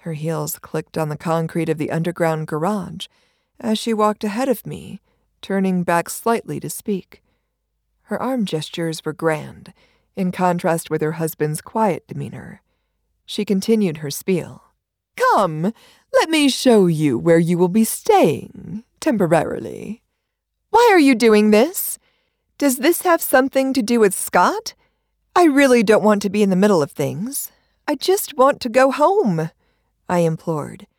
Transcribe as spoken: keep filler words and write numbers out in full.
Her heels clicked on the concrete of the underground garage as she walked ahead of me, turning back slightly to speak. Her arm gestures were grand, in contrast with her husband's quiet demeanor. She continued her spiel. "Come, let me show you where you will be staying, temporarily. Why are you doing this? Does this have something to do with Scott? I really don't want to be in the middle of things. I just want to go home," I implored,